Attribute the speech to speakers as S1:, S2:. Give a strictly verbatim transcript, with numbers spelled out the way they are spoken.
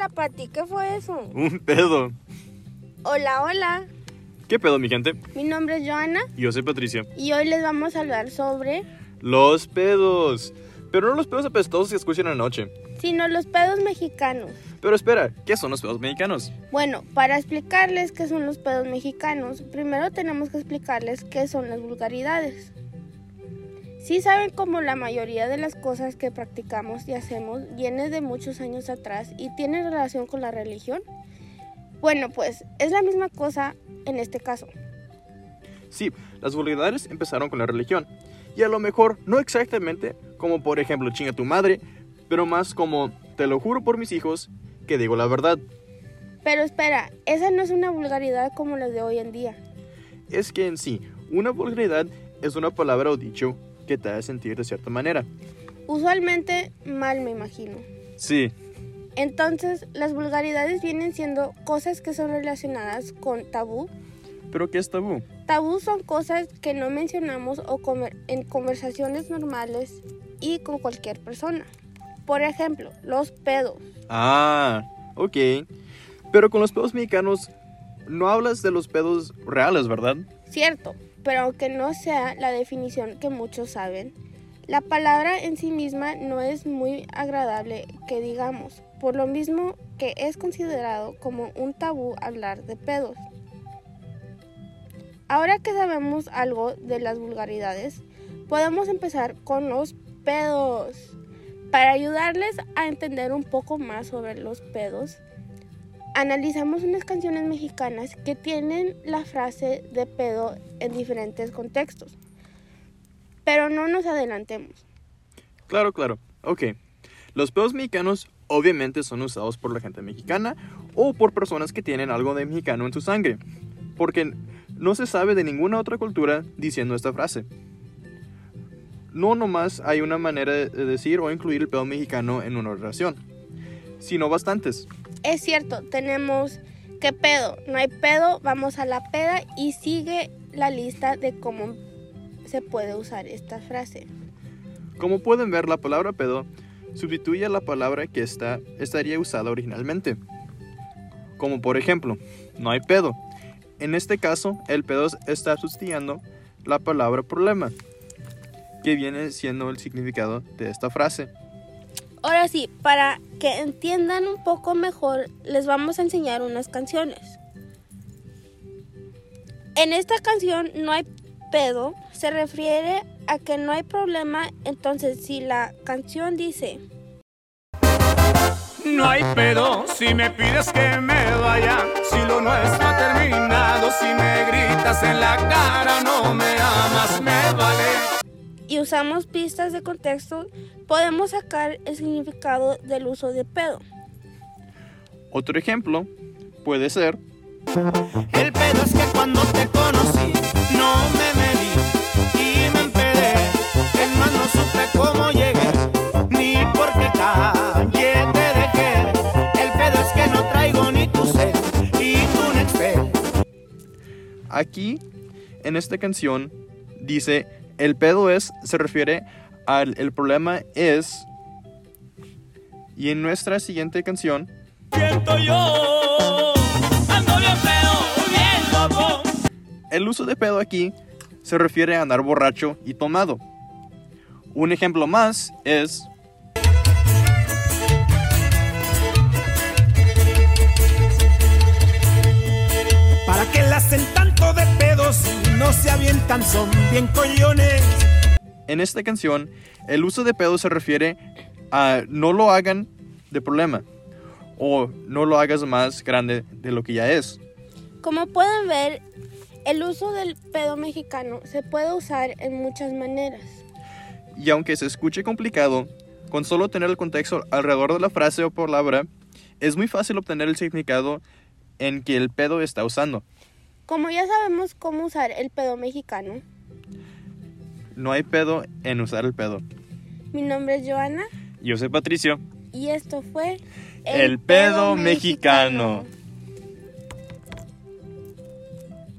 S1: Hola, Pati, ¿qué fue eso?
S2: Un pedo.
S1: Hola, hola.
S2: ¿Qué pedo, mi gente?
S1: Mi nombre es Joana.
S2: Yo soy Patricia.
S1: Y hoy les vamos a hablar sobre...
S2: Los pedos. Pero no los pedos apestosos que escuchan en la noche.
S1: Sino los pedos mexicanos.
S2: Pero espera, ¿qué son los pedos mexicanos?
S1: Bueno, para explicarles qué son los pedos mexicanos, primero tenemos que explicarles qué son las vulgaridades. Sí saben como la mayoría de las cosas que practicamos y hacemos viene de muchos años atrás y tiene relación con la religión. Bueno, pues es la misma cosa en este caso.
S2: Sí, las vulgaridades empezaron con la religión. Y a lo mejor no exactamente como por ejemplo chinga tu madre, pero más como te lo juro por mis hijos que digo la verdad.
S1: Pero espera, esa no es una vulgaridad como las de hoy en día.
S2: Es que en sí, una vulgaridad es una palabra o dicho que te hace sentir de cierta manera.
S1: Usualmente mal, me imagino.
S2: Sí.
S1: Entonces, las vulgaridades vienen siendo cosas que son relacionadas con tabú.
S2: ¿Pero qué es tabú?
S1: Tabú son cosas que no mencionamos o comer en conversaciones normales y con cualquier persona. Por ejemplo, los pedos.
S2: Ah, ok. Pero con los pedos mexicanos no hablas de los pedos reales, ¿verdad?
S1: Cierto, pero aunque no sea la definición que muchos saben, la palabra en sí misma no es muy agradable que digamos, por lo mismo que es considerado como un tabú hablar de pedos. Ahora que sabemos algo de las vulgaridades, podemos empezar con los pedos. Para ayudarles a entender un poco más sobre los pedos, analizamos unas canciones mexicanas que tienen la frase de pedo en diferentes contextos. Pero no nos adelantemos.
S2: Claro, claro. Ok. Los pedos mexicanos obviamente son usados por la gente mexicana o por personas que tienen algo de mexicano en su sangre, porque no se sabe de ninguna otra cultura diciendo esta frase. No nomás hay una manera de decir o incluir el pedo mexicano en una oración, sino bastantes.
S1: Es cierto, tenemos ¿qué pedo? No hay pedo, vamos a la peda y sigue la lista de cómo se puede usar esta frase.
S2: Como pueden ver, la palabra pedo sustituye a la palabra que está, estaría usada originalmente. Como por ejemplo, no hay pedo. En este caso, el pedo está sustituyendo la palabra problema, que viene siendo el significado de esta frase.
S1: Ahora sí, para que entiendan un poco mejor, les vamos a enseñar unas canciones. En esta canción, no hay pedo, se refiere a que no hay problema. Entonces, si la canción dice:
S3: no hay pedo, si me pides que me vaya, si lo nuestro ha terminado, si me gritas en la cara, no me amas, me vale.
S1: Y usamos pistas de contexto, podemos sacar el significado del uso de pedo.
S2: Otro ejemplo puede ser:
S3: el pedo es que cuando te conocí, no me medí y me empedé, es más no supe cómo llegué, ni por qué calle te dejé. El pedo es que no traigo ni tu sed y tu nextel.
S2: Aquí, en esta canción, dice: el pedo es, se refiere al el problema es. Y en nuestra siguiente canción,
S3: siento yo, ando bien feo, bien loco.
S2: El uso de pedo aquí se refiere a andar borracho y tomado. Un ejemplo más es:
S3: ¿para qué la hacen tanto de pedos y no se avientan? Son bien collones.
S2: En esta canción, el uso de pedo se refiere a no lo hagan de problema o no lo hagas más grande de lo que ya es.
S1: Como pueden ver, el uso del pedo mexicano se puede usar en muchas maneras.
S2: Y aunque se escuche complicado, con solo tener el contexto alrededor de la frase o palabra, es muy fácil obtener el significado en que el pedo está usando.
S1: Como ya sabemos cómo usar el pedo mexicano,
S2: no hay pedo en usar el pedo.
S1: Mi nombre es Joana.
S2: Yo soy Patricio.
S1: Y esto fue
S2: El, el pedo, pedo mexicano. mexicano.